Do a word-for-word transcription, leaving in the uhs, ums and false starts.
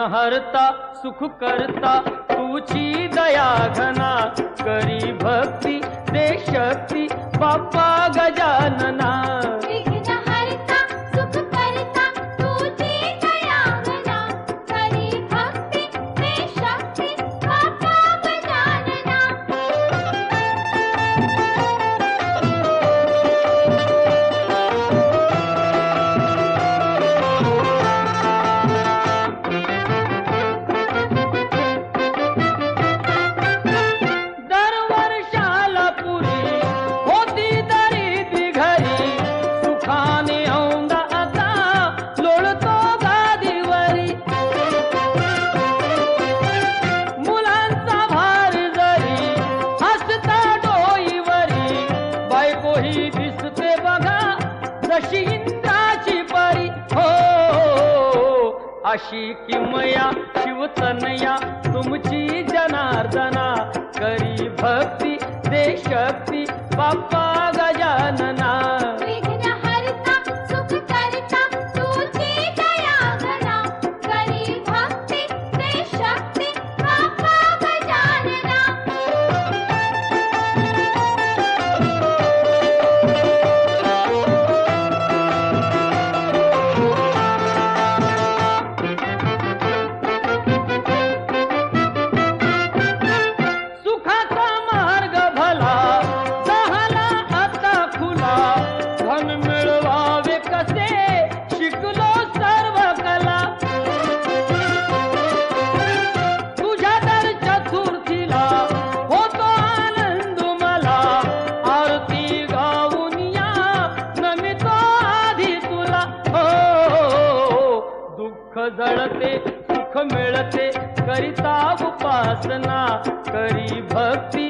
हरता सुख करता तुझी दया घना करी भक्ती दे शक्ती बाप्पा गजानना विघ्न हरता सुख करता तुझी दया घना करी भक्ती दे शक्ती बाप्पा गजानना अशी किमया शिवतनया तुमची जनार्दना करी भक्ती दे शक्ती बाप्पा गजानना विघ्न हरता सुख करता तुझी दया घना करी भक्ती दे शक्ती बाप्पा गजानना जळते सुख मिळते करिता उपासना करी भक्ती